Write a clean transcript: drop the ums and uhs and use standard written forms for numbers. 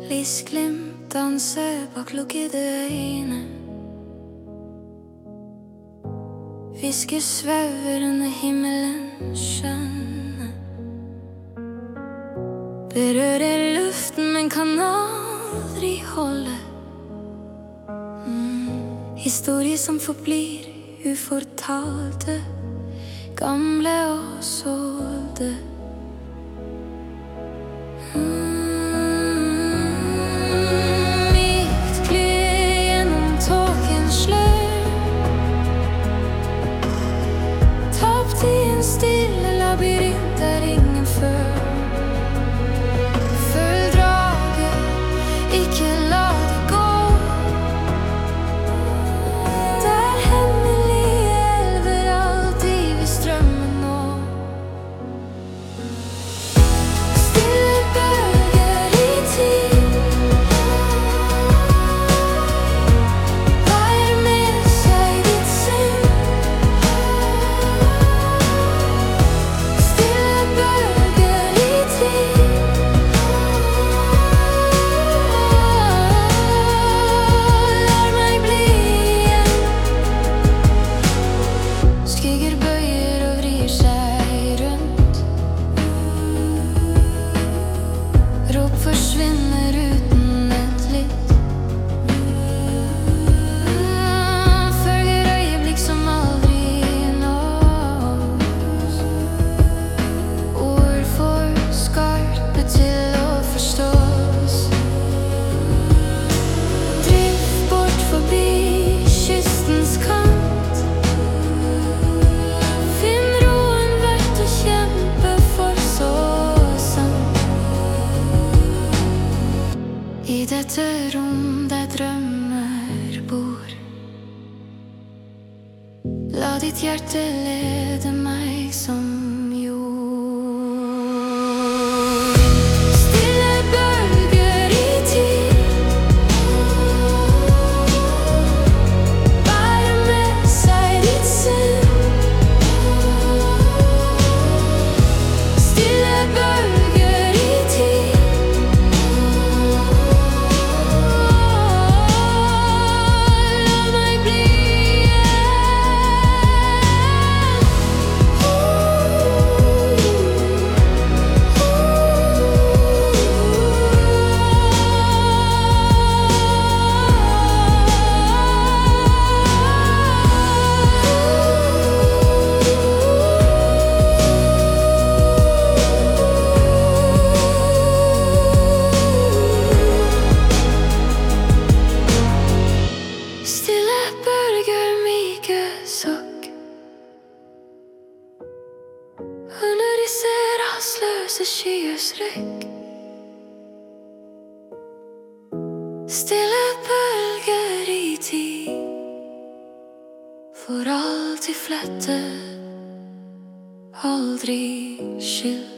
Lysglimt danser bak lukkede øyne. Hvisker svever under himmelen skjønne. Berører luften, men kan aldri holde. Historier som forblir ufortalte, gamle og sårede. Mykt glir gjennom tåkens slør, tapt i en stille labyrint der ingen før. Følg draget, ikke la det gå. Der hemmelige elver alltid vil strømme nå. Stille bølger i tid, bærer med seg ditt sinn. Stille bølger i tid, lar meg bli igjen. Skygger bøyer og vrir seg rundt. Rop forsvinner uten et lytt. Følger øyeblikk som aldri nås. Ord for skarpe til å forstås. Drift bort forbi kystens kant. Finn roen verdt å kjempe for så sant. I dette rom der drømmer bor, la ditt hjerte lede meg som jord. Stille bølger i tid, bærer med seg ditt sinn. Stille bølger i tid, la meg bli igjen. Stille bølger, myke sukk under disse rastløse skyers rykk. Stille bølger i tid, for alltid flette, aldri skyld.